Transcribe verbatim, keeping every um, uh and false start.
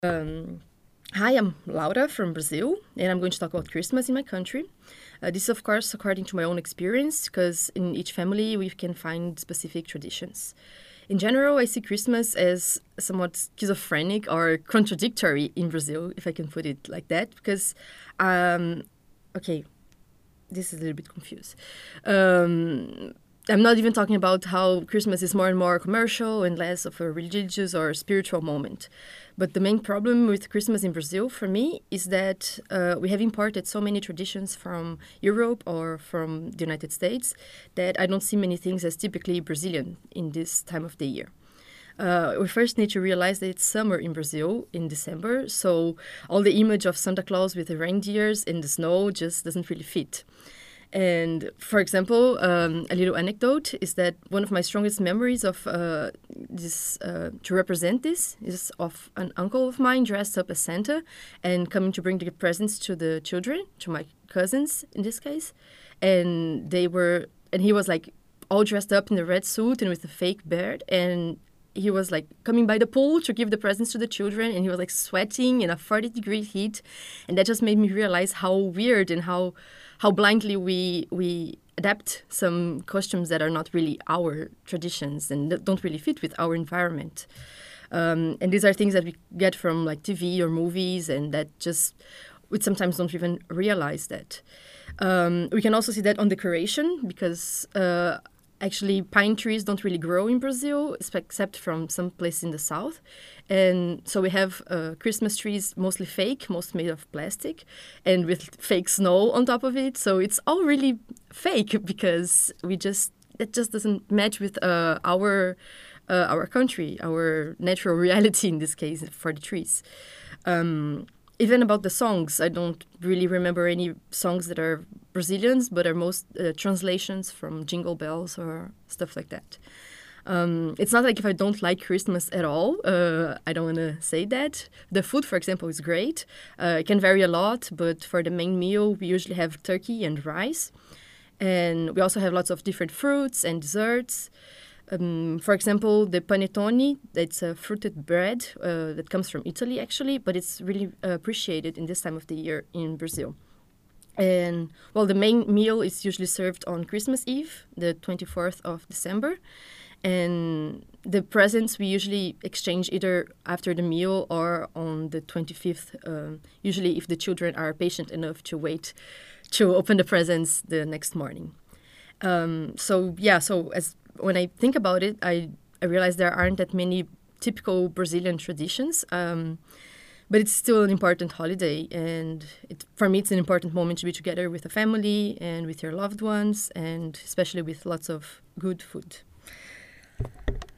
Um, Hi, I'm Laura from Brazil, and I'm going to talk about Christmas in my country. Uh, this is, of course, according to my own experience, because in each family we can find specific traditions. In general, I see Christmas as somewhat schizophrenic or contradictory in Brazil, if I can put it like that, because, um, okay, this is a little bit confused. Um, I'm not even talking about how Christmas is more and more commercial and less of a religious or spiritual moment. But the main problem with Christmas in Brazil, for me, is that uh, we have imported so many traditions from Europe or from the United States that I don't see many things as typically Brazilian in this time of the year. Uh, we first need to realize that it's summer in Brazil in December, so all the image of Santa Claus with the reindeers in the snow just doesn't really fit. And for example, um, a little anecdote is that one of my strongest memories of uh, this uh, to represent this is of an uncle of mine dressed up as Santa and coming to bring the presents to the children, to my cousins in this case, and they were and he was like all dressed up in a red suit and with a fake beard, and he was like coming by the pool to give the presents to the children, and he was like sweating in a forty degree heat, and that just made me realize how weird and how how blindly we we adapt some costumes that are not really our traditions and that don't really fit with our environment. Um, and these are things that we get from like T V or movies, and that just we sometimes don't even realize that. Um, we can also see that on decoration because. Uh, Actually, pine trees don't really grow in Brazil, except from some place in the south. And so we have uh, Christmas trees, mostly fake, most made of plastic, and with fake snow on top of it. So it's all really fake because we just it just doesn't match with uh, our uh, our country, our natural reality in this case for the trees. Um, Even about the songs, I don't really remember any songs that are Brazilians, but are most uh, translations from Jingle Bells or stuff like that. Um, it's not like if I don't like Christmas at all. Uh, I don't want to say that. The food, for example, is great. Uh, it can vary a lot, but for the main meal, we usually have turkey and rice. And we also have lots of different fruits and desserts. Um, for example, the panettone, it's a fruited bread uh, that comes from Italy, actually, but it's really uh, appreciated in this time of the year in Brazil. And, well, the main meal is usually served on Christmas Eve, the twenty-fourth of December. And the presents we usually exchange either after the meal or on the twenty-fifth, um, usually if the children are patient enough to wait to open the presents the next morning. Um, so, yeah, so as when I think about it, I, I realize there aren't that many typical Brazilian traditions, um, but it's still an important holiday. And it, for me, it's an important moment to be together with the family and with your loved ones, and especially with lots of good food.